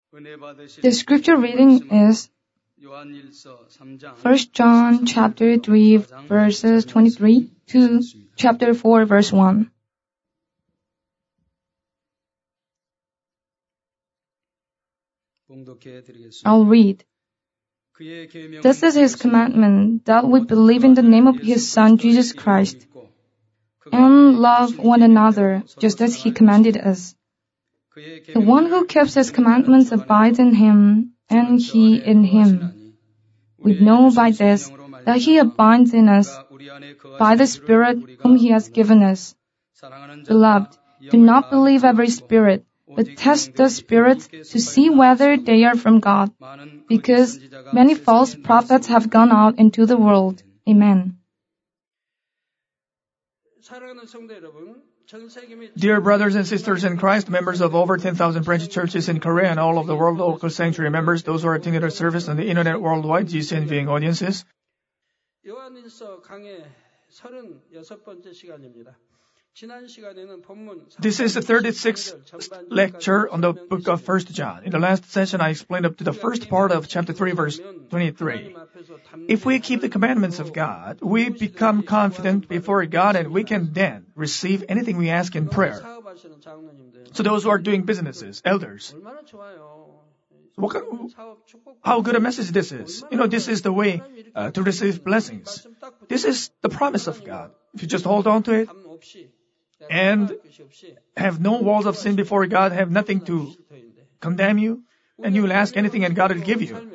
The scripture reading is 1 John chapter 3 verses 23 to chapter 4 verse 1. I'll read. This is his commandment, that we believe in the name of his Son, Jesus Christ, and love one another, just as he commanded us. The one who keeps his commandments abides in him, and he in him. We know by this that he abides in us, by the Spirit whom he has given us. Beloved, do not believe every spirit, but test the spirits to see whether they are from God, because many false prophets have gone out into the world. Amen. Dear brothers and sisters in Christ, members of over 10,000 branch churches in Korea and all of the world, local sanctuary members, those who are attending our service on the internet worldwide, GCN viewing audiences. This is the 36th lecture on the book of 1 John. In the last session, I explained up to the first part of chapter 3, verse 23. If we keep the commandments of God, we become confident before God, and we can then receive anything we ask in prayer. So those who are doing businesses, elders, how good a message this is. This is the way to receive blessings. This is the promise of God. If you just hold on to it, and have no walls of sin before God, have nothing to condemn you, and you will ask anything and God will give you.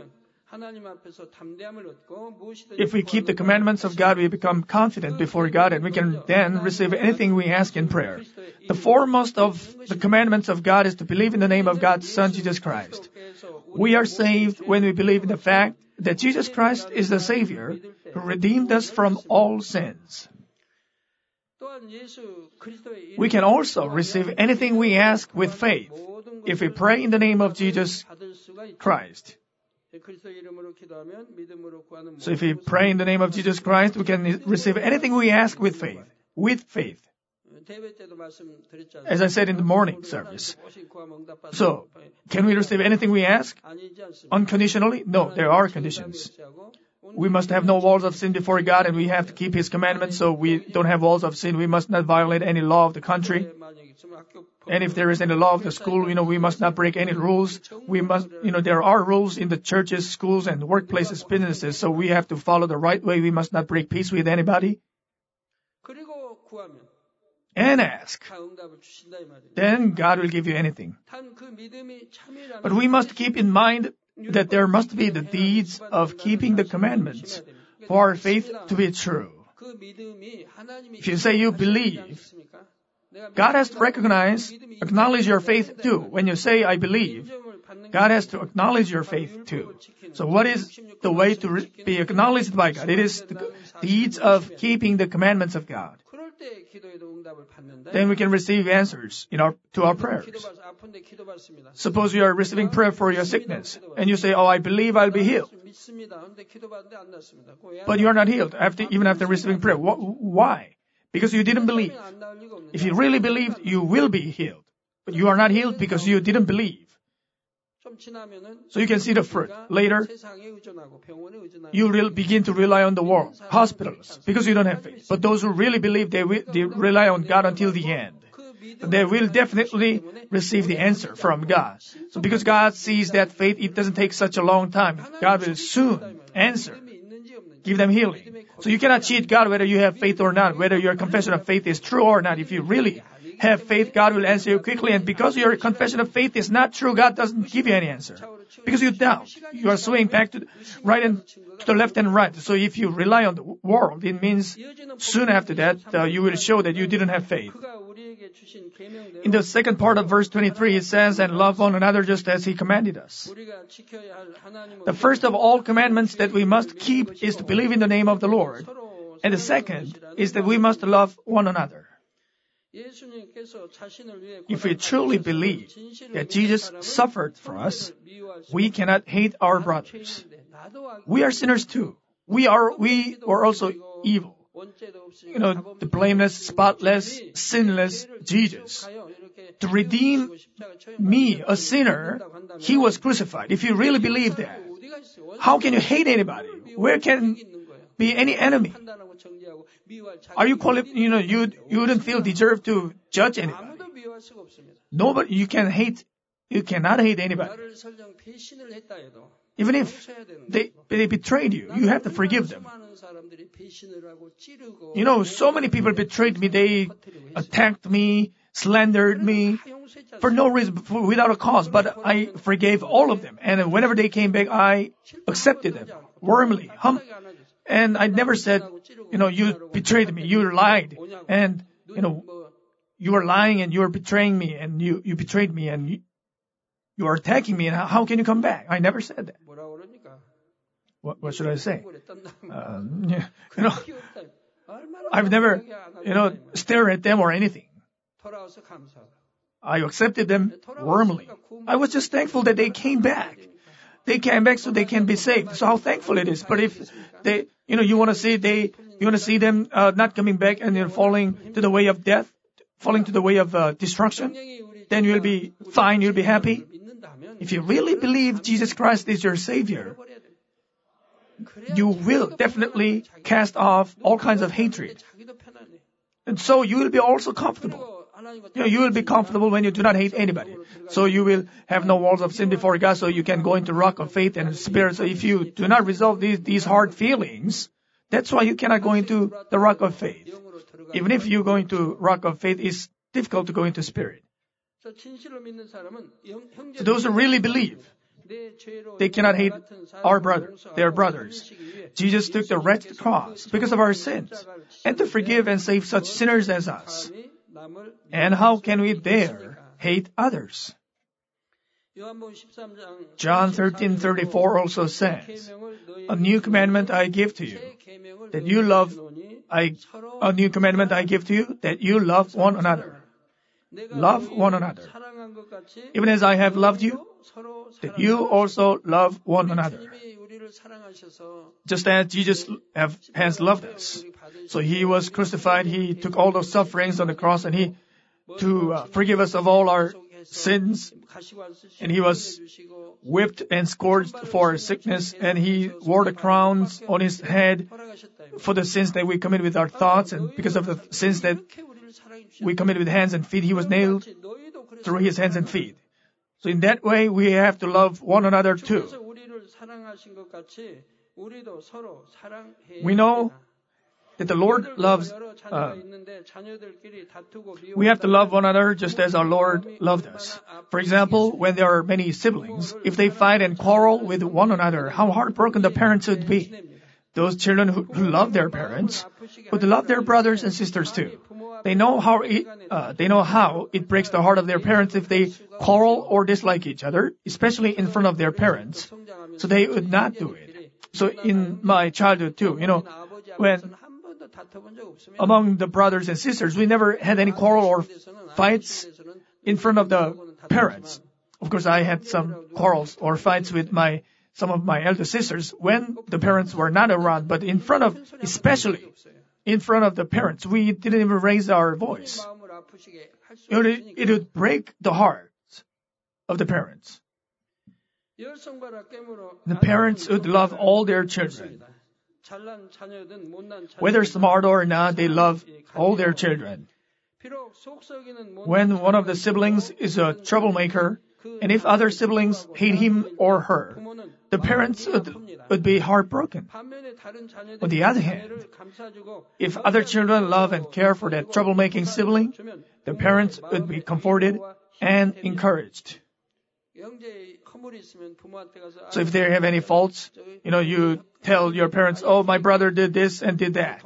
If we keep the commandments of God, we become confident before God, and we can then receive anything we ask in prayer. The foremost of the commandments of God is to believe in the name of God's Son, Jesus Christ. We are saved when we believe in the fact that Jesus Christ is the Savior who redeemed us from all sins. We can also receive anything we ask with faith if we pray in the name of Jesus Christ. So if we pray in the name of Jesus Christ, we can receive anything we ask with faith. With faith. As I said in the morning service. So, can we receive anything we ask? Unconditionally? No, there are conditions. We must have no walls of sin before God, and we have to keep His commandments so we don't have walls of sin. We must not violate any law of the country. And if there is any law of the school, we must not break any rules. We must, there are rules in the churches, schools, and workplaces, businesses, so we have to follow the right way. We must not break peace with anybody. And ask. Then God will give you anything. But we must keep in mind that there must be the deeds of keeping the commandments for our faith to be true. If you say you believe, God has to acknowledge your faith too. When you say, I believe, God has to acknowledge your faith too. So what is the way to be acknowledged by God? It is the deeds of keeping the commandments of God. Then we can receive answers to our prayers. Suppose you are receiving prayer for your sickness, and you say, I believe I'll be healed. But you are not healed, even after receiving prayer. Why? Because you didn't believe. If you really believed, you will be healed. But you are not healed because you didn't believe. So you can see the fruit. Later, you will begin to rely on the world, hospitals, because you don't have faith. But those who really believe, they rely on God until the end. They will definitely receive the answer from God. So because God sees that faith, it doesn't take such a long time. God will soon answer. Give them healing. So you cannot cheat God whether you have faith or not, whether your confession of faith is true or not. If you really have faith, God will answer you quickly. And because your confession of faith is not true, God doesn't give you any answer. Because you doubt. You are swaying back to the right and to the left and right. So if you rely on the world, it means soon after that, you will show that you didn't have faith. In the second part of verse 23, it says, and love one another just as He commanded us. The first of all commandments that we must keep is to believe in the name of the Lord. And the second is that we must love one another. If we truly believe that Jesus suffered for us, we cannot hate our brothers. We are sinners too. We are also evil. The blameless, spotless, sinless Jesus. to redeem me, a sinner, He was crucified. If you really believe that, how can you hate anybody? Where can be any enemy? Are you you wouldn't feel deserved to judge anybody. Nobody, you cannot hate anybody. Even if they betrayed you, you have to forgive them. So many people betrayed me. They attacked me, slandered me for no reason, without a cause. But I forgave all of them. And whenever they came back, I accepted them warmly. And I never said, you betrayed me, you lied, and, you are lying and you are betraying me, and you betrayed me, and you are attacking me, and how can you come back? I never said that. What should I say? I've never, stared at them or anything. I accepted them warmly. I was just thankful that they came back. They came back so they can be saved. So how thankful it is. But if they, you want to see them not coming back and falling to the way of death, falling to the way of destruction, then you'll be fine. You'll be happy. If you really believe Jesus Christ is your Savior, you will definitely cast off all kinds of hatred. And so you will be also comfortable. You will be comfortable when you do not hate anybody. So you will have no walls of sin before God, so you can go into rock of faith and spirit. So if you do not resolve these hard feelings, that's why you cannot go into the rock of faith. Even if you go into rock of faith, it's difficult to go into spirit. So those who really believe, they cannot hate their brothers. Jesus took the wretched cross because of our sins, and to forgive and save such sinners as us. And how can we dare hate others? John 13:34 also says, "A new commandment I give to you, that you love. A new commandment I give to you, that you love one another. Love one another. Even as I have loved you, that you also love one another." Just as Jesus has loved us. So He was crucified. He took all those sufferings on the cross, and to forgive us of all our sins. And He was whipped and scourged for sickness, and He wore the crowns on His head for the sins that we commit with our thoughts, and because of the sins that we commit with hands and feet, He was nailed through His hands and feet. So in that way, we have to love one another too. We know that the Lord loves, we have to love one another just as our Lord loved us. For example, when there are many siblings, if they fight and quarrel with one another, how heartbroken the parents would be. Those children who love their parents would love their brothers and sisters too. They know how it breaks the heart of their parents if they quarrel or dislike each other, especially in front of their parents. So they would not do it. So in my childhood too, when among the brothers and sisters, we never had any quarrel or fights in front of the parents. Of course, I had some quarrels or fights with some of my elder sisters when the parents were not around, but especially in front of the parents, we didn't even raise our voice. It would break the hearts of the parents. The parents would love all their children. Whether smart or not, they love all their children. When one of the siblings is a troublemaker, and if other siblings hate him or her, the parents would be heartbroken. On the other hand, if other children love and care for that troublemaking sibling, the parents would be comforted and encouraged. So if they have any faults, you tell your parents, "Oh, my brother did this and did that.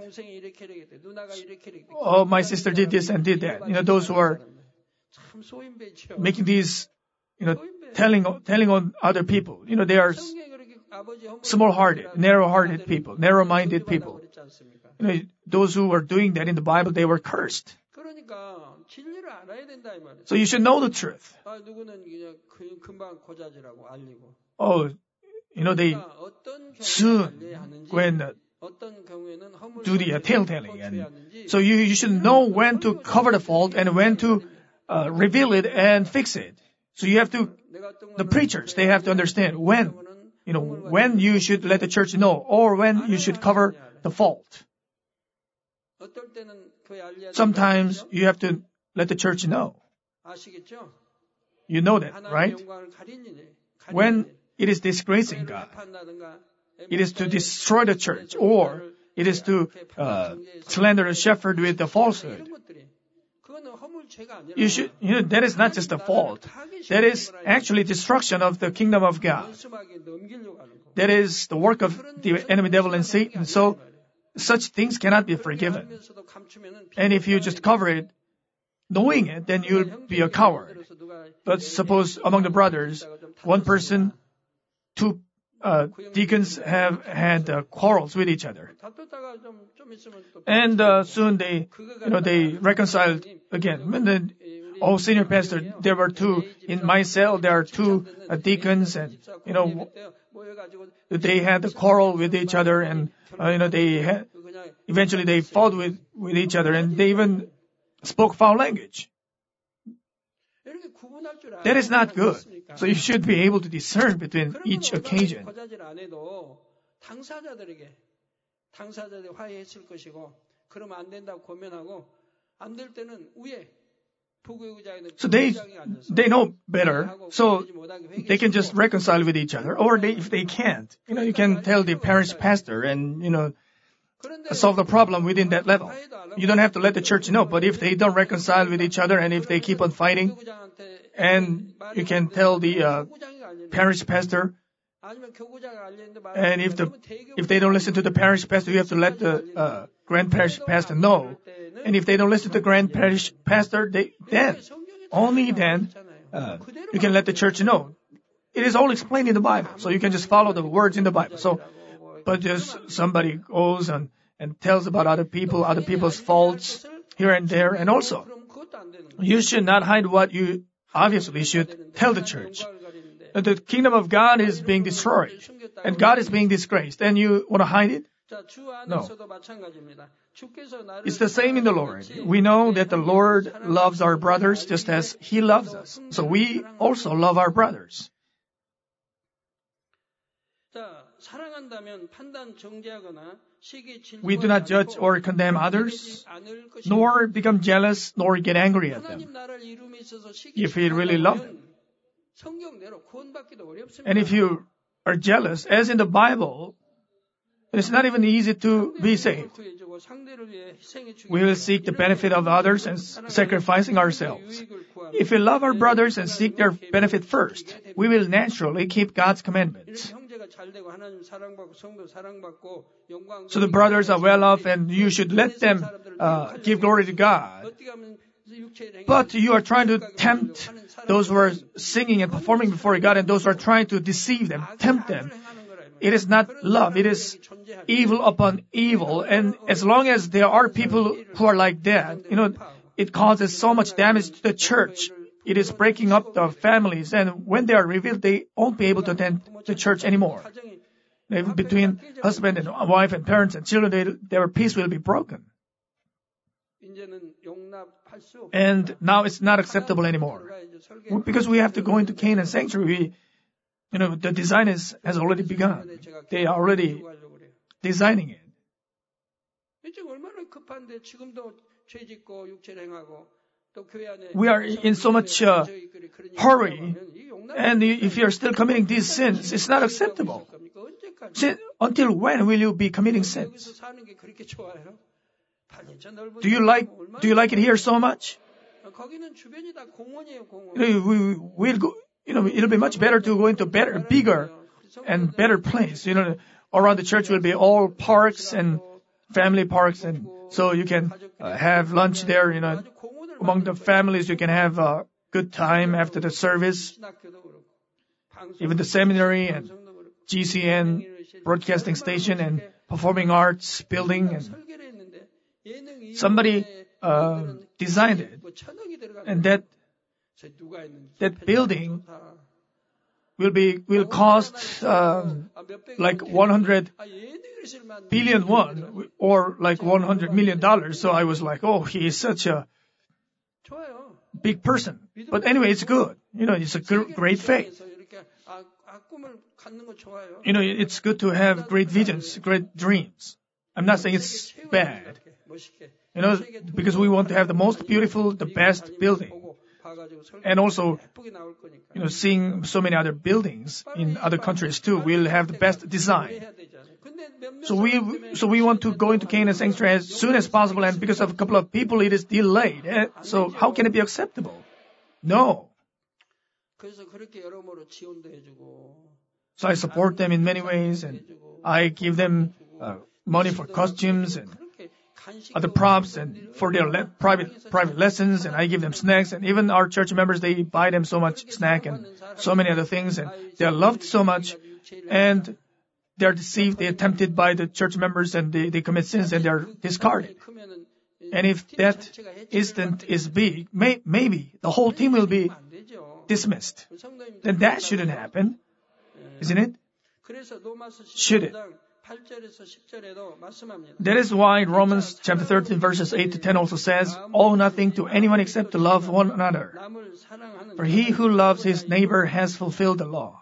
Oh, my sister did this and did that." Those who are making these, telling on other people. They are small-hearted, narrow-hearted people, narrow-minded people. Those who were doing that in the Bible, they were cursed. So you should know the truth. They soon do the tale-telling. And so you should know when to cover the fault and when to reveal it and fix it. So you have to, the preachers, they have to understand when you should let the church know or when you should cover the fault. Sometimes you have to let the church know. You know that, right? When it is disgracing God, it is to destroy the church, or it is to slander the shepherd with the falsehood. That is not just a fault. That is actually destruction of the kingdom of God. That is the work of the enemy devil and Satan. So such things cannot be forgiven. And if you just cover it, knowing it, then you'll be a coward. But suppose among the brothers, one person, two deacons have had quarrels with each other. And soon they reconciled again. And then, senior pastor, there were two. In my cell, there are two deacons, and, they had a quarrel with each other, and, eventually they fought with each other, and they even spoke foul language. That is not good. So you should be able to discern between each occasion. So they know better, so they can just reconcile with each other. Or if they can't, you can tell the parish pastor and, solve the problem within that level. You don't have to let the church know, but if they don't reconcile with each other and if they keep on fighting, and you can tell the parish pastor, and if they don't listen to the parish pastor, you have to let the grand parish pastor know. And if they don't listen to the grand parish pastor, only then you can let the church know. It is all explained in the Bible, so you can just follow the words in the Bible. But just somebody goes and tells about other people's faults here and there. And also, you should not hide what you obviously should tell the church. The kingdom of God is being destroyed, and God is being disgraced, and you want to hide it? No. It's the same in the Lord. We know that the Lord loves our brothers just as He loves us. So we also love our brothers. We do not judge or condemn others, nor become jealous, nor get angry at them, if we really love them. And if you are jealous, as in the Bible, it's not even easy to be saved. We will seek the benefit of others and sacrificing ourselves. If we love our brothers and seek their benefit first, we will naturally keep God's commandments. So the brothers are well off and you should let them give glory to God. But you are trying to tempt those who are singing and performing before God and those who are trying to deceive them, tempt them. It is not love. It is evil upon evil. And as long as there are people who are like that, it causes so much damage to the church. It is breaking up the families. And when they are revealed, they won't be able to attend the church anymore. Between husband and wife and parents and children, their peace will be broken. And now it's not acceptable anymore. Because we have to go into Canaan sanctuary, the design has already begun. They are already designing it. We are in so much hurry, and if you are still committing these sins, it's not acceptable. Until when will you be committing sins? Do you like it here so much? It'll be much better to go into bigger and better place. Around the church will be all parks and family parks, and so you can have lunch there. Among the families, you can have a good time after the service. Even the seminary and GCN broadcasting station and performing arts building, and somebody designed it, and that building will cost like 100 billion won, or like $100 million. So I was like, he is such a big person. But anyway, it's good. It's a great faith. It's good to have great visions, great dreams. I'm not saying it's bad. Because we want to have the most beautiful, the best building. And also, seeing so many other buildings in other countries too, we'll have the best design. So we want to go into Canaan Sanctuary as soon as possible, and because of a couple of people, it is delayed. So how can it be acceptable? No. So I support them in many ways, and I give them money for costumes and other props and for their private lessons, and I give them snacks, and even our church members, they buy them so much snack and so many other things, and they are loved so much, and they are deceived, they are tempted by the church members, and they commit sins, and they are discarded. And if that incident is big, maybe the whole team will be dismissed. Then that shouldn't happen, isn't it? Should it? That is why Romans chapter 13 verses 8 to 10 also says, owe nothing to anyone except to love one another. For he who loves his neighbor has fulfilled the law.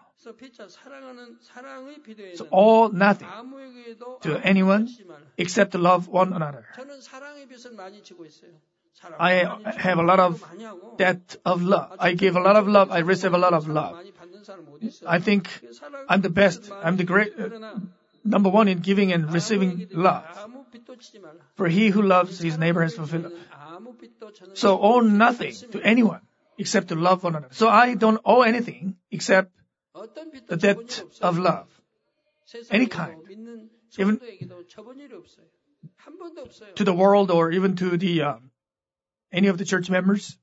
So owe nothing to anyone except to love one another. I have a lot of debt of love. I give a lot of love. I receive a lot of love. I think I'm the best. I'm the great number one in giving and receiving love. For he who loves his neighbor has fulfilled. So owe nothing to anyone except to love one another. So I don't owe anything except the debt of love. Any kind. Even to the world or even to the any of the church members.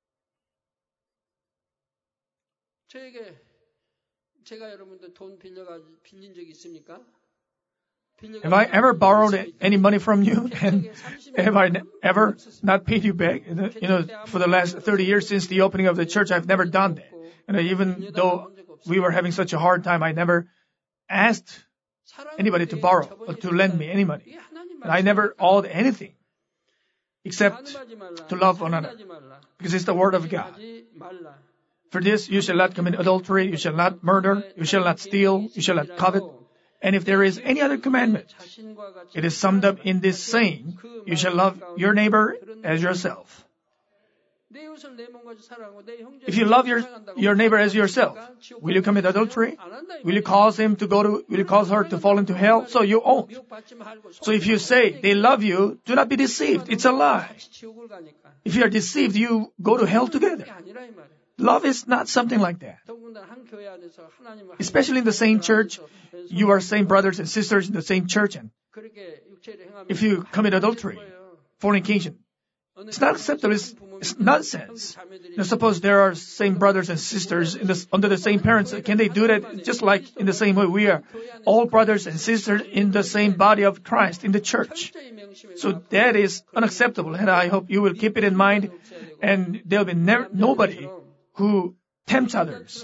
Have I ever borrowed any money from you? And have I ever not paid you back? For the last 30 years since the opening of the church, I've never done that. Even though we were having such a hard time, I never asked anybody to borrow or to lend me any money. And I never owed anything except to love one another, because it's the word of God. For this, you shall not commit adultery, you shall not murder, you shall not steal, you shall not covet. And if there is any other commandment, it is summed up in this saying, you shall love your neighbor as yourself. If you love your neighbor as yourself, will you commit adultery? Will you cause will you cause her to fall into hell? So you won't. So if you say they love you, do not be deceived. It's a lie. If you are deceived, you go to hell together. Love is not something like that. Especially in the same church, you are same brothers and sisters in the same church, and if you commit adultery, fornication, it's not acceptable. It's nonsense. Suppose there are same brothers and sisters under the same parents. Can they do that? Just like in the same way we are all brothers and sisters in the same body of Christ in the church. So that is unacceptable, and I hope you will keep it in mind. And there will be nobody who tempts others.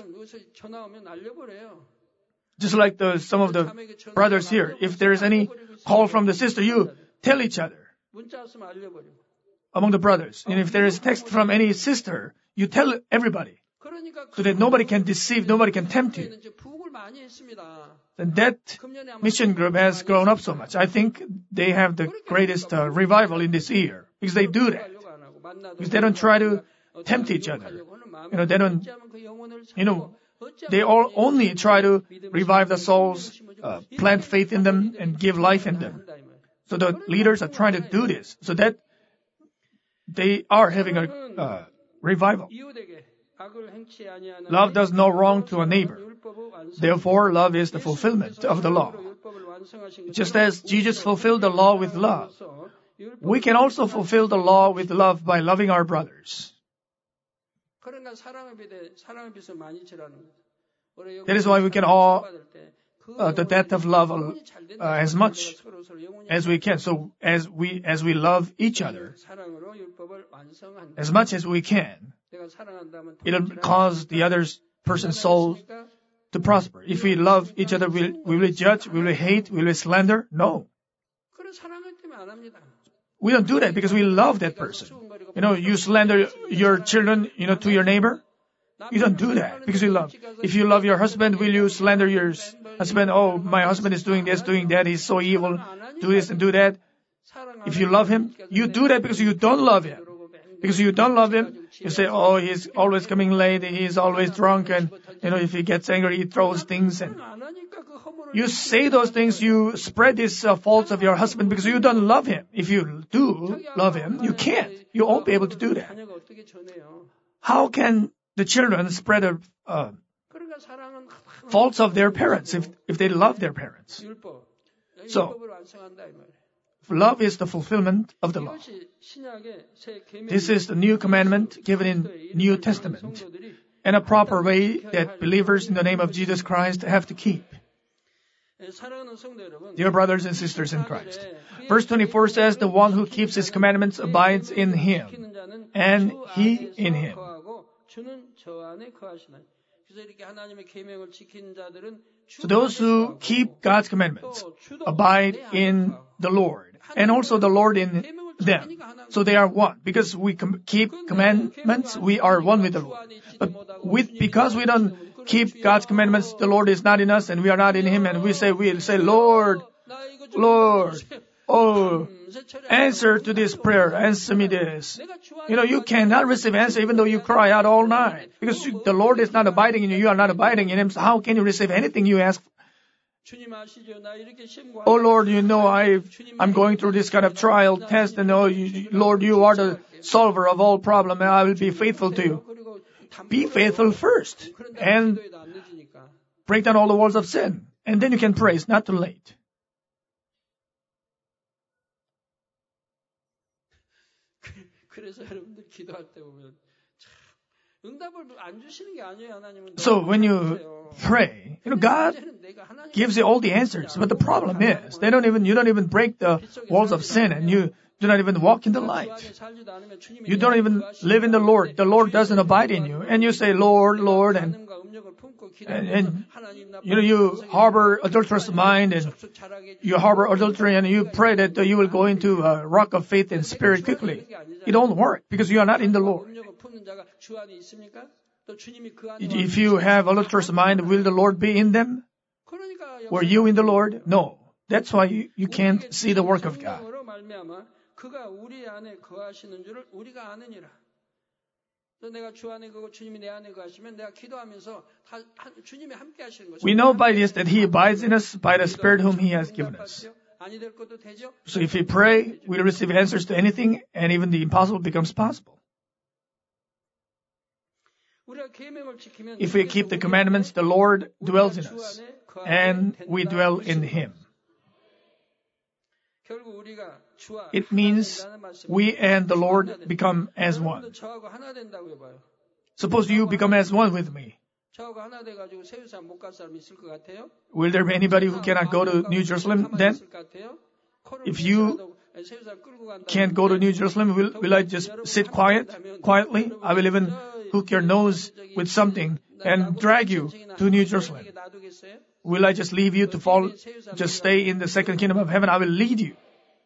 Just like some of the brothers here, if there is any call from the sister, you tell each other among the brothers. And if there is text from any sister, you tell everybody, so that nobody can deceive, nobody can tempt you. And that mission group has grown up so much. I think they have the greatest revival in this year, because they do that. Because they don't try to tempt each other. They don't, they all only try to revive the souls, plant faith in them, and give life in them. So the leaders are trying to do this, so that they are having a revival. Love does no wrong to a neighbor. Therefore, love is the fulfillment of the law. Just as Jesus fulfilled the law with love, we can also fulfill the law with love by loving our brothers. That is why we can all the debt of love as much as we can. So as we love each other as much as we can, it'll cause the other person's soul to prosper. If we love each other, will we judge? Will we hate? Will we slander? No. We don't do that because we love that person. You slander your children, to your neighbor. You don't do that because you love. If you love your husband, will you slander your husband? Oh, my husband is doing this, doing that. He's so evil. Do this and do that. If you love him, you do that because you don't love him. Because you don't love him, you say, oh, he's always coming late. He's always drunk. And, if he gets angry, he throws things. And you say those things. You spread these faults of your husband because you don't love him. If you do love him, you can't. You won't be able to do that. How can the children spread the faults of their parents if they love their parents? So, love is the fulfillment of the law. This is the new commandment given in New Testament and a proper way that believers in the name of Jesus Christ have to keep. Dear brothers and sisters in Christ, verse 24 says, the one who keeps his commandments abides in him, and he in him. So those who keep God's commandments abide in the Lord, and also the Lord in them. So they are one. Because we keep commandments, we are one with the Lord. But because we don't keep God's commandments, the Lord is not in us and we are not in Him, and we'll say, Lord, Lord, oh, answer to this prayer, answer me this. You cannot receive answer even though you cry out all night. Because the Lord is not abiding in you, you are not abiding in Him, so how can you receive anything you ask for? Oh Lord, I'm going through this kind of trial, test, and Lord, you are the solver of all problems, and I will be faithful to you. Be faithful first, and break down all the walls of sin, and then you can pray. It's not too late. So when you pray, God gives you all the answers. But the problem is, you don't even break the walls of sin, and you do not even walk in the light. You don't even live in the Lord. The Lord doesn't abide in you. And you say, Lord, Lord, and you harbor adulterous mind, and you harbor adultery, and you pray that you will go into a rock of faith and spirit quickly. It don't work because you are not in the Lord. If you have adulterous mind, will the Lord be in them? Were you in the Lord? No. That's why you can't see the work of God. We know by this that He abides in us by the Spirit whom He has given us. So if we pray, we'll receive answers to anything, and even the impossible becomes possible. If we keep the commandments, the Lord dwells in us, and we dwell in Him. It means we and the Lord become as one. Suppose you become as one with me. Will there be anybody who cannot go to New Jerusalem then? If you can't go to New Jerusalem, will I just sit quietly? I will even hook your nose with something and drag you to New Jerusalem. Will I just leave you to fall? Just stay in the second kingdom of heaven. I will lead you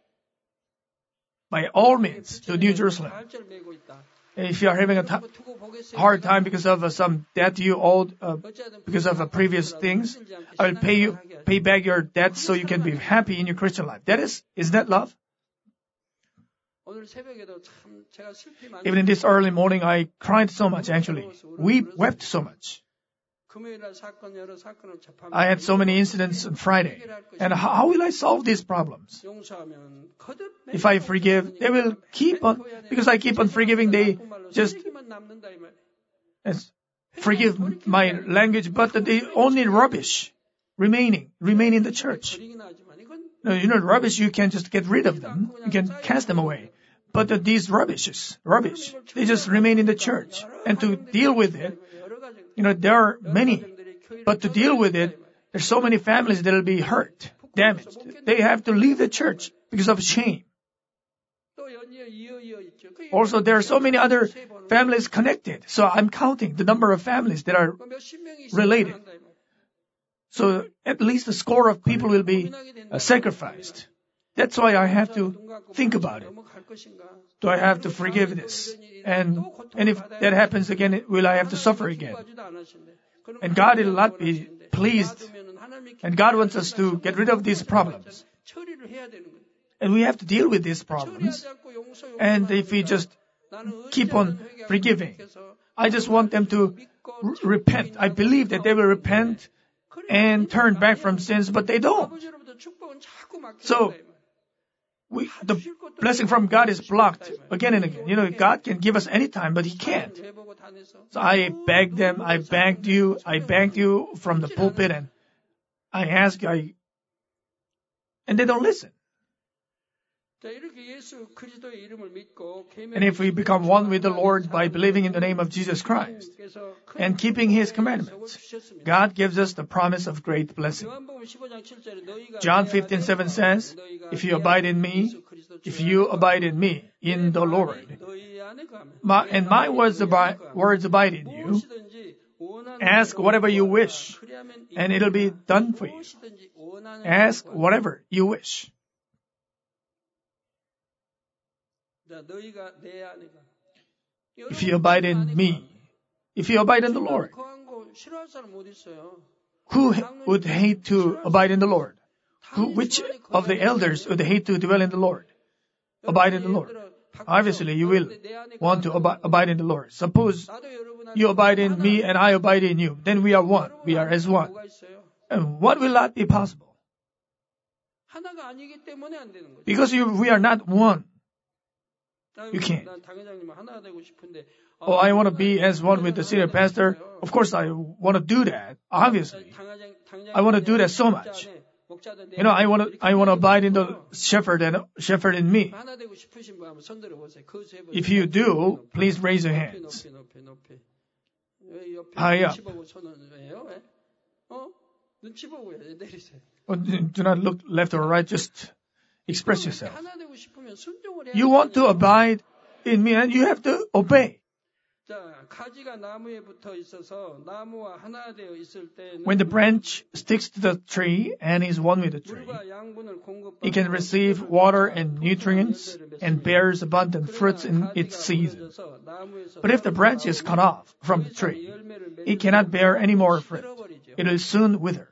by all means to New Jerusalem. If you are having a hard time because of some debt you owed because of previous things, I will pay back your debts so you can be happy in your Christian life. Is that love? Even in this early morning, I cried so much, actually. We wept so much. I had so many incidents on Friday. And how will I solve these problems? If I forgive, they will keep on, because I keep on forgiving, they just forgive my language, but they only rubbish remain in the church. Rubbish, you can just get rid of them. You can cast them away. But these rubbish, they just remain in the church. And to deal with it, there are many. But to deal with it, there's so many families that will be hurt, damaged. They have to leave the church because of shame. Also, there are so many other families connected. So I'm counting the number of families that are related. So at least a score of people will be sacrificed. That's why I have to think about it. Do I have to forgive this? And if that happens again, will I have to suffer again? And God will not be pleased. And God wants us to get rid of these problems. And we have to deal with these problems. And if we just keep on forgiving, I just want them to repent. I believe that they will repent and turn back from sins, but they don't. So, the blessing from God is blocked again and again. God can give us any time, but He can't. So I begged them, I begged you from the pulpit, and I asked, and they don't listen. And if we become one with the Lord by believing in the name of Jesus Christ and keeping His commandments, God gives us the promise of great blessing. John 15:7 says, if you abide in me, in the Lord, and my words abide in you, ask whatever you wish, and it'll be done for you. Ask whatever you wish. If you abide in me, if you abide in the Lord, who would hate to abide in the Lord? Which of the elders would hate to dwell in the Lord? Abide in the Lord. Obviously, you will want to abide in the Lord. Suppose you abide in me and I abide in you. Then we are one. We are as one. And what will not be possible? Because we are not one. You can't. Oh, I want to be as one with the senior pastor. Of course, I want to do that. Obviously, I want to do that so much. I want to abide in the shepherd and shepherd in me. If you do, please raise your hands. High up. Do not look left or right. Just express yourself. You want to abide in me and you have to obey. When the branch sticks to the tree and is one with the tree, it can receive water and nutrients and bears abundant fruits in its season. But if the branch is cut off from the tree, it cannot bear any more fruit. It will soon wither.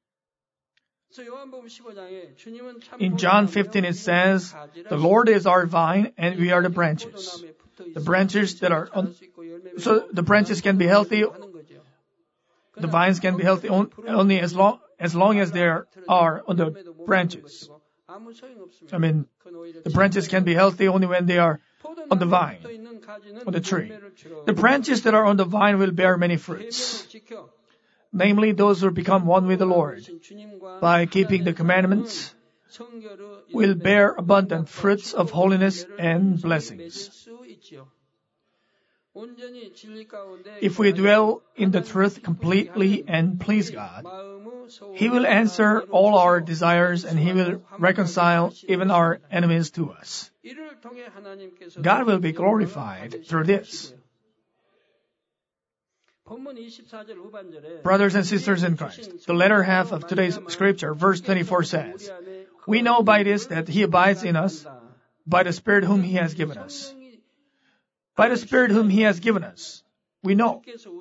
In John 15 it says, the Lord is our vine and we are the branches. The branches that are so the branches can be healthy. The vines can be healthy only as long as they are on the branches. The branches can be healthy only when they are on the vine, on the tree. The branches that are on the vine will bear many fruits. Namely, those who become one with the Lord by keeping the commandments will bear abundant fruits of holiness and blessings. If we dwell in the truth completely and please God, He will answer all our desires and He will reconcile even our enemies to us. God will be glorified through this. Brothers and sisters in Christ, the latter half of today's scripture, verse 24 says, we know by this that He abides in us by the Spirit whom He has given us. By the Spirit whom He has given us, we know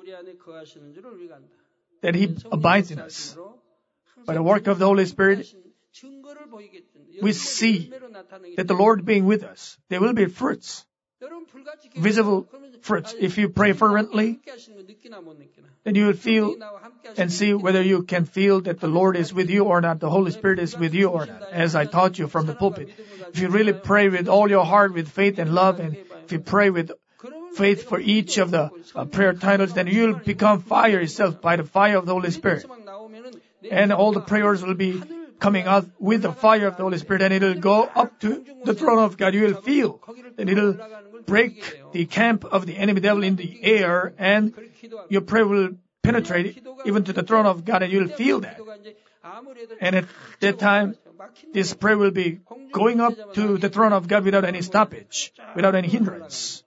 that He abides in us. By the work of the Holy Spirit, we see that the Lord being with us, there will be fruits, visible fruits. If you pray fervently, then you will feel and see whether you can feel that the Lord is with you or not, the Holy Spirit is with you or not, as I taught you from the pulpit. If you really pray with all your heart, with faith and love, and if you pray with faith for each of the prayer titles, then you will become fire yourself by the fire of the Holy Spirit. And all the prayers will be coming out with the fire of the Holy Spirit, and it will go up to the throne of God. You will feel that it will break the camp of the enemy devil in the air, and your prayer will penetrate even to the throne of God, and you will feel that. And at that time, this prayer will be going up to the throne of God without any stoppage, without any hindrance.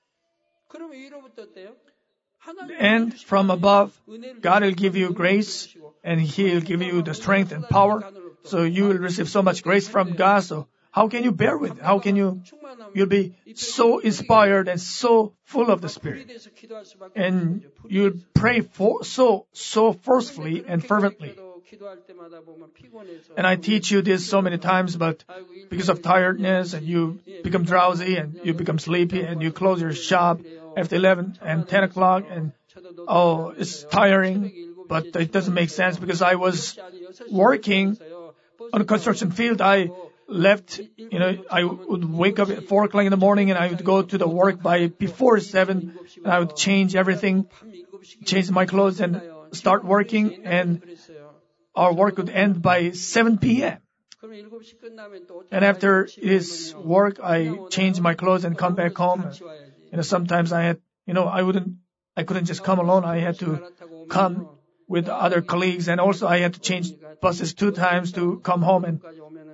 And from above, God will give you grace, and He will give you the strength and power. So you will receive so much grace from God. So How can you bear with it? How can you'll be so inspired and so full of the Spirit. And you'll pray so forcefully and fervently. And I teach you this so many times, but because of tiredness and you become drowsy and you become sleepy and you close your shop after 11 and 10 o'clock and it's tiring, but it doesn't make sense because I was working on a construction field. I left, I would wake up at 4 o'clock in the morning and I would go to the work before 7 and I would change everything, change my clothes and start working, and our work would end by 7 p.m. And after this work, I change my clothes and come back home. Sometimes I couldn't just come alone. I had to come with other colleagues, and also I had to change buses 2 times to come home and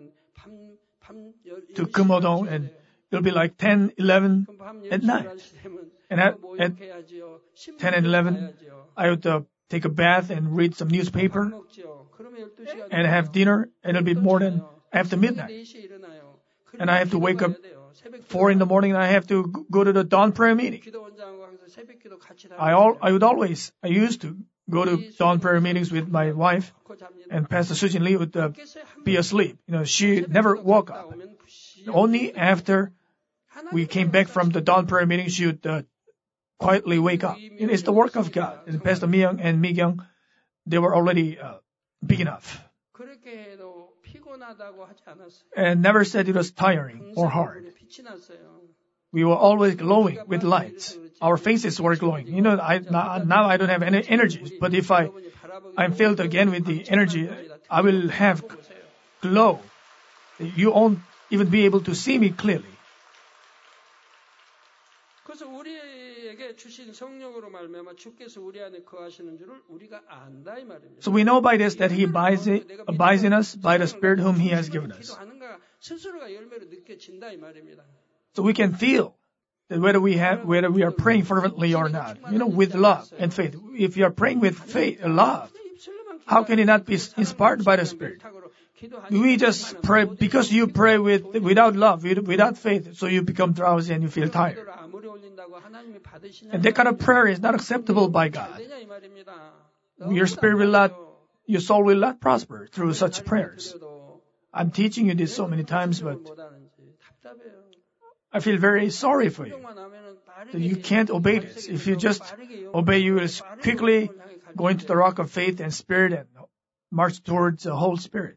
to Kumhodong, and it'll be like 10, 11 at night. And at 10 and 11, I would take a bath and read some newspaper and have dinner, and it'll be more than after midnight. And I have to wake up 4 in the morning, and I have to go to the dawn prayer meeting. I used to go to dawn prayer meetings with my wife, and Pastor Sujin Lee would be asleep. She never woke up. Only after we came back from the dawn prayer meeting, she would quietly wake up. It's the work of God. And Pastor Myung and Mi-kyung, they were already big enough. And never said it was tiring or hard. We were always glowing with lights. Our faces were glowing. Now I don't have any energy. But if I'm filled again with the energy, I will have glow. You won't even be able to see me clearly. So we know by this that He abides in us by the Spirit whom He has given us. So we can feel that whether we are praying fervently or not, with love and faith. If you are praying with faith and love, how can you not be inspired by the Spirit? We just pray because you pray without love, without faith, so you become drowsy and you feel tired. And that kind of prayer is not acceptable by God. Your soul will not prosper through such prayers. I'm teaching you this so many times, but I feel very sorry for you that you can't obey this. If you just obey, you will quickly go into the rock of faith and Spirit and march towards the whole Spirit.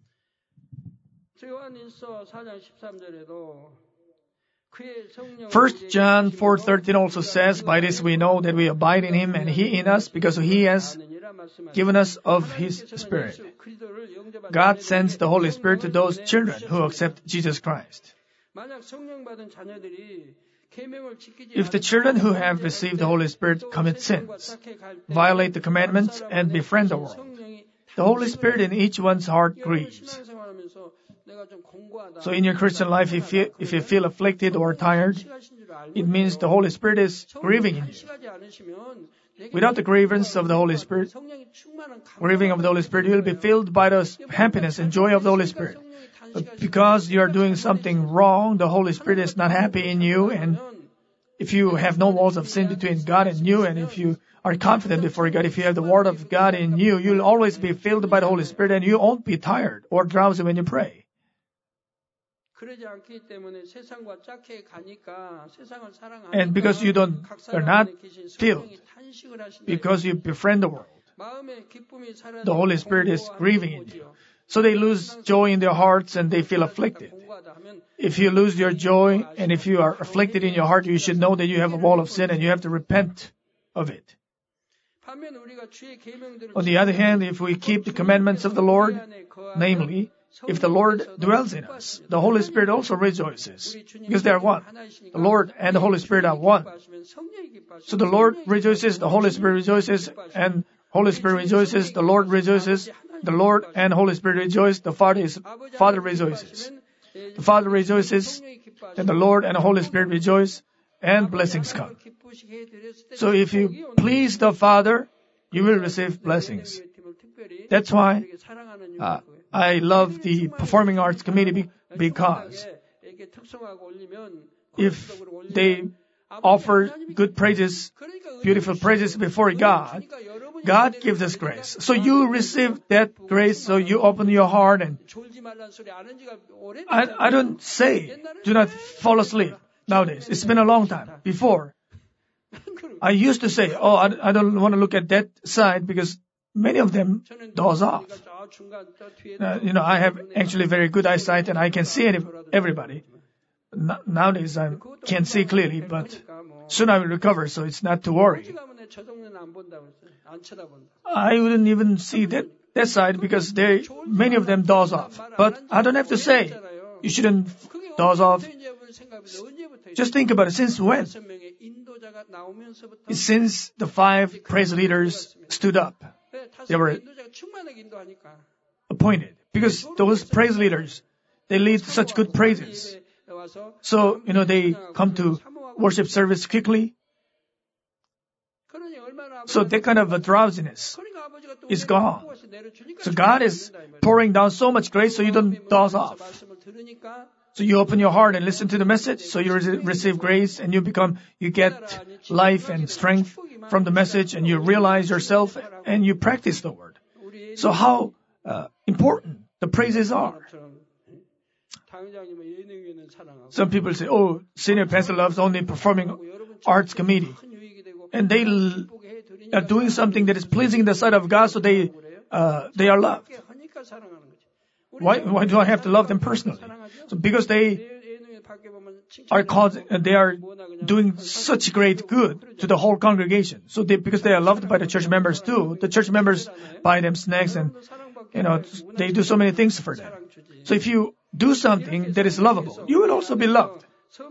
1 John 4:13 also says, "By this we know that we abide in Him and He in us, because He has given us of His Spirit." God sends the Holy Spirit to those children who accept Jesus Christ. If the children who have received the Holy Spirit commit sins, violate the commandments, and befriend the world, the Holy Spirit in each one's heart grieves. So in your Christian life, if you feel afflicted or tired, it means the Holy Spirit is grieving in you. Without the grievance of the Holy Spirit, grieving of the Holy Spirit, you will be filled by the happiness and joy of the Holy Spirit. But because you are doing something wrong, the Holy Spirit is not happy in you, and if you have no walls of sin between God and you, and if you are confident before God, if you have the Word of God in you, you'll always be filled by the Holy Spirit, and you won't be tired or drowsy when you pray. And because are not filled, because you befriend the world, the Holy Spirit is grieving in you. So they lose joy in their hearts and they feel afflicted. If you lose your joy and if you are afflicted in your heart, you should know that you have a wall of sin and you have to repent of it. On the other hand, if we keep the commandments of the Lord, namely, if the Lord dwells in us, the Holy Spirit also rejoices, because they are one. The Lord and the Holy Spirit are one. So the Lord rejoices, the Holy Spirit rejoices, and Holy Spirit rejoices, the Lord rejoices, the Lord and Holy Spirit rejoice, the Father rejoices. The Father rejoices, then the Lord and the Holy Spirit rejoice, and blessings come. So if you please the Father, you will receive blessings. That's why I love the Performing Arts Committee, because if they offer good praises, beautiful praises before God, God gives us grace. So you receive that grace, so you open your heart and I don't say do not fall asleep nowadays. It's been a long time. Before, I used to say, I don't want to look at that side because many of them doze off. I have actually very good eyesight and I can see everybody. Nowadays I can't see clearly, but soon I will recover, so it's not to worry. I wouldn't even see that side because many of them doze off. But I don't have to say you shouldn't doze off. Just think about it. Since when? Since the 5 praise leaders stood up, they were appointed. Because those praise leaders, they lead such good praises. So, they come to worship service quickly. So that kind of a drowsiness is gone. So God is pouring down so much grace so you don't doze off. So you open your heart and listen to the message, so you receive grace and you get life and strength from the message and you realize yourself and you practice the word. So how important the praises are. Some people say, senior pastor loves only performing arts committee. And they are doing something that is pleasing in the sight of God, so they are loved. Why do I have to love them personally? So because they are doing such great good to the whole congregation. So because they are loved by the church members too, the church members buy them snacks and, they do so many things for them. So if you do something that is lovable, you will also be loved.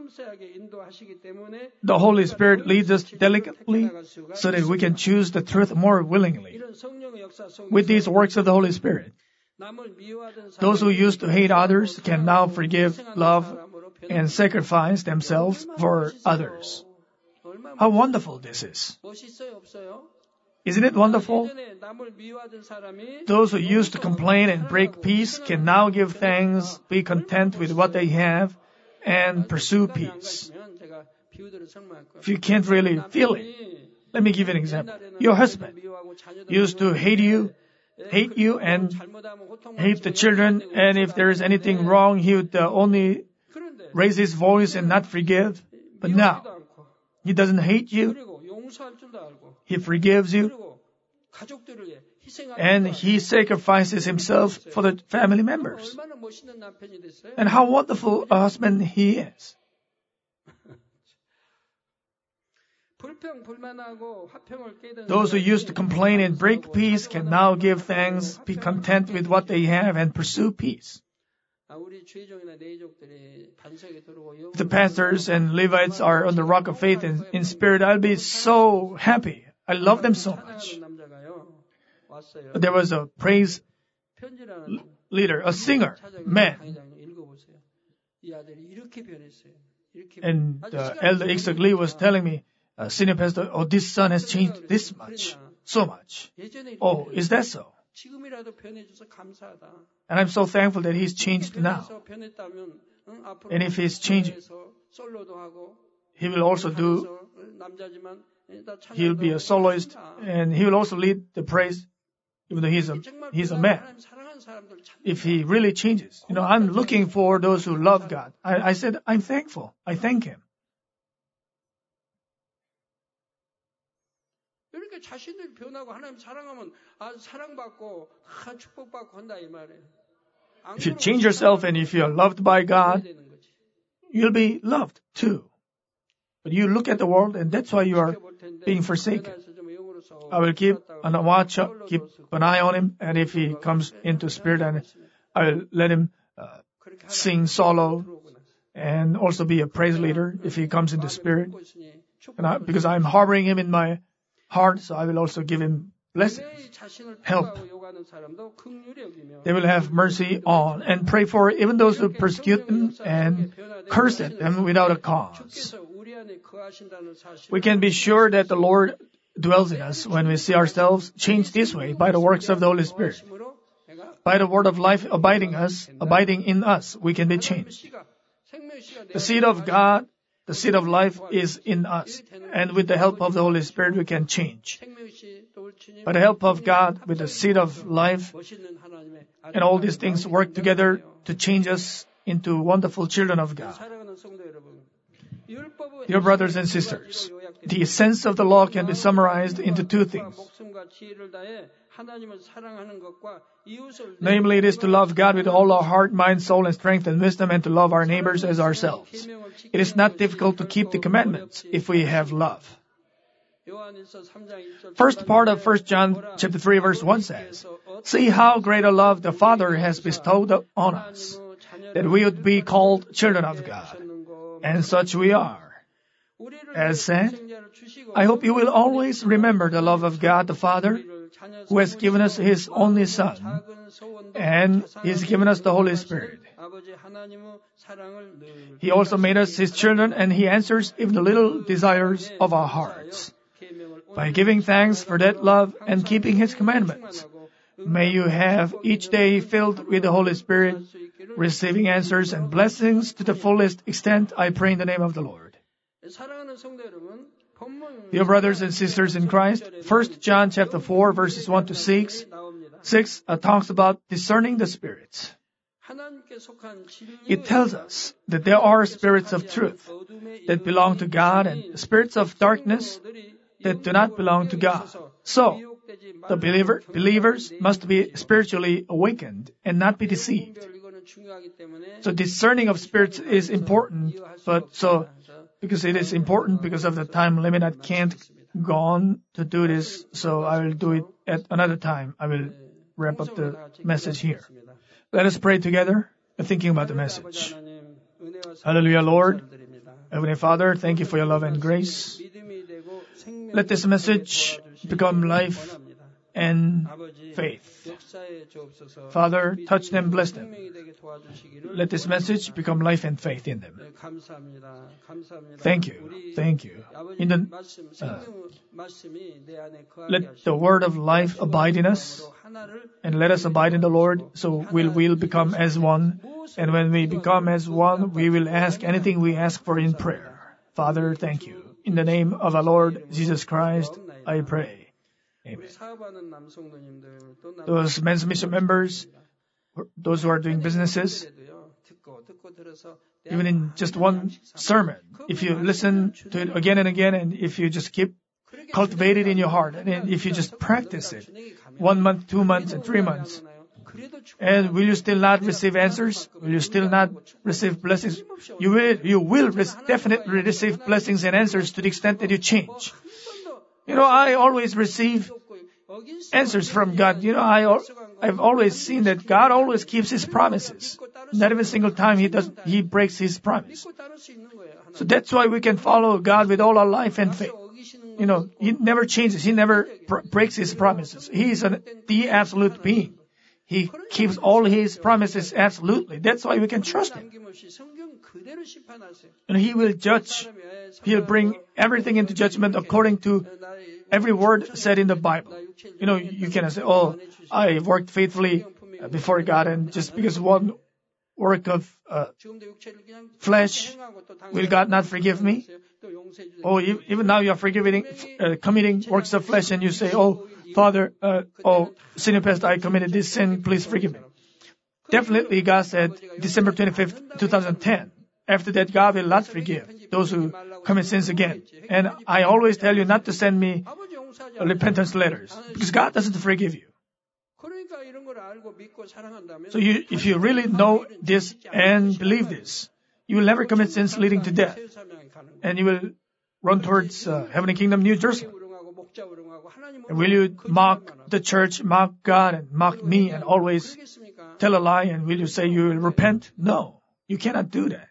The Holy Spirit leads us delicately so that we can choose the truth more willingly. With these works of the Holy Spirit, those who used to hate others can now forgive, love, and sacrifice themselves for others. How wonderful this is. Isn't it wonderful? Those who used to complain and break peace can now give thanks, be content with what they have, and pursue peace. If you can't really feel it, let me give you an example. Your husband used to hate you and hate the children, and if there is anything wrong, he would only raise his voice and not forgive. But now, he doesn't hate you. He forgives you. And he sacrifices himself for the family members. And how wonderful a husband he is. Those who used to complain and break peace can now give thanks, be content with what they have, and pursue peace. The pastors and Levites are on the rock of faith and in spirit. I'll be so happy. I love them so much. There was a praise leader, a singer, man. And Elder Iksak Lee was telling me, Senior Pastor, this son has changed this much, so much. Oh, is that so? And I'm so thankful that he's changed now. And if he's changing, he will also he'll be a soloist, and he will also lead the praise, even though he's a man. If he really changes. I'm looking for those who love God. I said, I'm thankful. I thank him. If you change yourself and if you are loved by God, you'll be loved too. But you look at the world and that's why you are being forsaken. I will keep an eye on him, and if he comes into spirit, and I will let him sing solo and also be a praise leader if he comes into spirit. And because I'm harboring him in my heart, so I will also give him blessings, help. They will have mercy on and pray for even those who persecute them and curse at them without a cause. We can be sure that the Lord dwells in us when we see ourselves changed this way by the works of the Holy Spirit. By the word of life abiding in us, we can be changed. The seed of God, the seed of life is in us. And with the help of the Holy Spirit, we can change. By the help of God, with the seed of life, and all these things work together to change us into wonderful children of God. Dear brothers and sisters, the essence of the law can be summarized into two things. Namely, it is to love God with all our heart, mind, soul, and strength and wisdom, and to love our neighbors as ourselves. It is not difficult to keep the commandments if we have love. First part of 1 John chapter 3 verse 1 says, "See how great a love the Father has bestowed on us, that we would be called children of God. And such we are." As said, I hope you will always remember the love of God the Father, who has given us His only Son, and He's given us the Holy Spirit. He also made us His children, and He answers even the little desires of our hearts. By giving thanks for that love and keeping His commandments, may you have each day filled with the Holy Spirit, receiving answers and blessings to the fullest extent, I pray in the name of the Lord. Dear brothers and sisters in Christ, 1 John chapter 4 verses 1 to 6 talks about discerning the spirits. It tells us that there are spirits of truth that belong to God and spirits of darkness that do not belong to God. So, the believers must be spiritually awakened and not be deceived. So discerning of spirits is important, because it is important because of the time limit, I can't go on to do this, so I will do it at another time. I will wrap up the message here. Let us pray together, thinking about the message. Hallelujah, Lord. Heavenly Father, thank you for your love and grace. Let this message become life and faith. Father, touch them, bless them. Let this message become life and faith in them. Thank you. Thank you. Let the word of life abide in us, and let us abide in the Lord, so we'll become as one. And when we become as one, we will ask anything we ask for in prayer. Father, thank you. In the name of our Lord Jesus Christ, I pray. Amen. Those men's mission members, those who are doing businesses, even in just one sermon, if you listen to it again and again, and if you just keep cultivating it in your heart, and if you just practice it, 1 month, 2 months, and 3 months, and will you still not receive answers? Will you still not receive blessings? You will definitely receive blessings and answers to the extent that you change. I always receive answers from God. I've always seen that God always keeps His promises. Not even a single time He breaks His promise. So that's why we can follow God with all our life and faith. He never changes. He never breaks His promises. He is the absolute being. He keeps all His promises absolutely. That's why we can trust Him. And He will judge. He'll bring everything into judgment according to every word said in the Bible. You cannot say, I worked faithfully before God, and just because one work of flesh, will God not forgive me? Even now you are committing works of flesh, and you say, Father, sin in past, I committed this sin, please forgive me. Definitely God said, December 25th, 2010, after that God will not forgive those who commit sins again. And I always tell you not to send me repentance letters, because God doesn't forgive you. So if you really know this and believe this, you will never commit sins leading to death. And you will run towards heavenly kingdom, New Jerusalem. And will you mock the church, mock God, and mock me, and always tell a lie, and will you say you will repent? No, you cannot do that.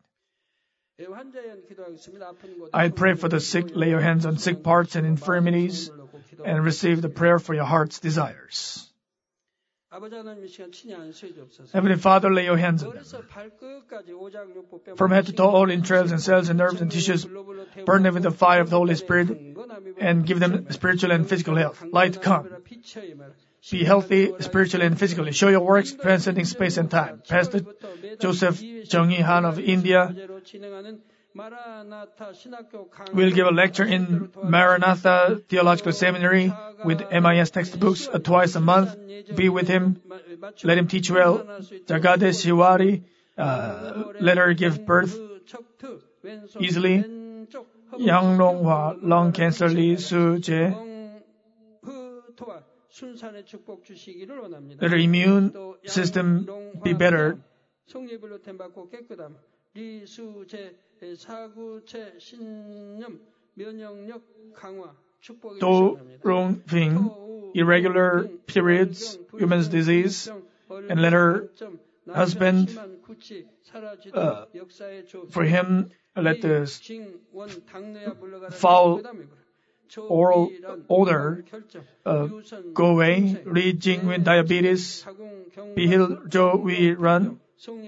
I pray for the sick. Lay your hands on sick parts and infirmities, and receive the prayer for your heart's desires. Heavenly Father, lay your hands on them. From head to toe, all entrails and cells and nerves and tissues, burn them with the fire of the Holy Spirit, and give them spiritual and physical health. Light come. be healthy spiritually and physically. Show your works transcending space and time. Pastor Joseph Jung-hee Han of India will give a lecture in Maranatha Theological Seminary with MIS textbooks twice a month. Be with him. Let him teach well. Jagade Shiwari, let her give birth easily. Yang Longhwa, lung cancer, Lee Su-jae. Let her immune system be better. Do Rong-fing, irregular periods, women's disease, and let her husband, for him, let the foul oral odor go away. Lee Jing-win, diabetes, be healed. Jo Wee-run,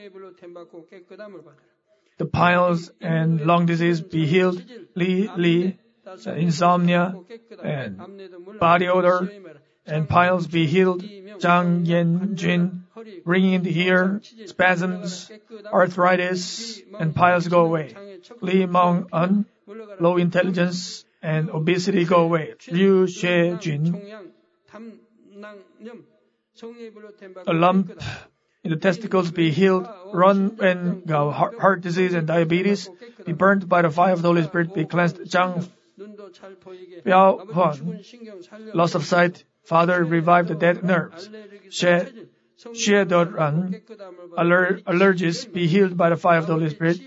the piles and lung disease, be healed. Lee, insomnia and body odor and piles, be healed. Jang Yen-jin, ringing in the ear, spasms, arthritis, and piles go away. Lee Mong-un, low intelligence and obesity go away. Liu Xue-jin, a lump in the testicles, be healed. Run and go, heart disease and diabetes, be burnt by the fire of the Holy Spirit, be cleansed. Zhang Biao-hwan, loss of sight, Father, revive the dead nerves. Xie Do-ran, allergies, be healed by the fire of the Holy Spirit.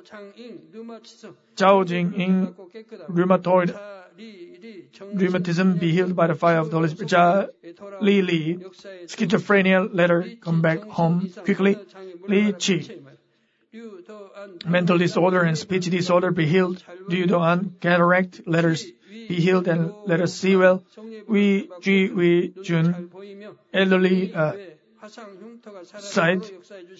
Zhao Jing-ing, rheumatism, be healed by the fire of the Holy Spirit. Jia Li, schizophrenia, let her come back home quickly. Li Chi, mental disorder and speech disorder, be healed. Liu Do-an, cataract, let her be healed and let us see well. Wee Jun, elderly sight,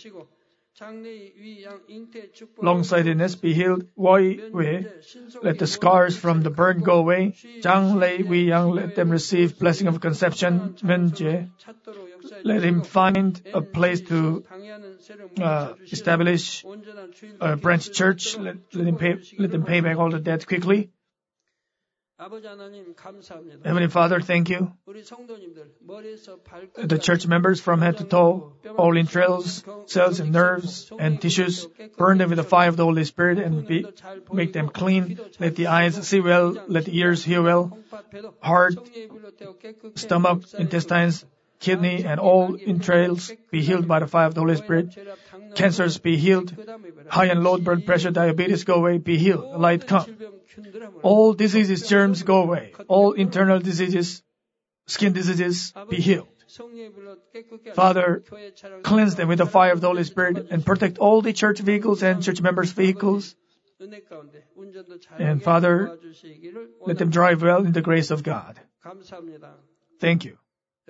long-sightedness, be healed. Wei Wei, let the scars from the burn go away. Zhang Lei Wei Yang, let them receive blessing of conception. Men Jie, let him find a place to establish a branch church. Let them pay back all the debts quickly. Heavenly Father, thank you. The church members from head to toe, all entrails, cells and nerves and tissues, burn them with the fire of the Holy Spirit and make them clean. Let the eyes see well, let the ears hear well. Heart, stomach, intestines, kidney, and all entrails be healed by the fire of the Holy Spirit. Cancers be healed. High and low blood pressure, diabetes go away, be healed. Light come. All diseases, germs go away. All internal diseases, skin diseases, be healed. Father, cleanse them with the fire of the Holy Spirit and protect all the church vehicles and church members' vehicles. And Father, let them drive well in the grace of God. Thank you.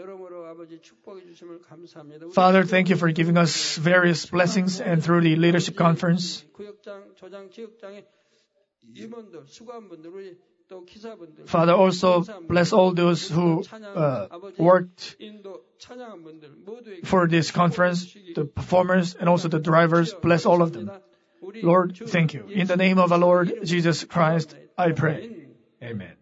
Father, thank you for giving us various blessings and through the leadership conference. Father, also bless all those who worked for this conference, the performers and also the drivers. Bless all of them. Lord, thank you. In the name of our Lord Jesus Christ, I pray. Amen.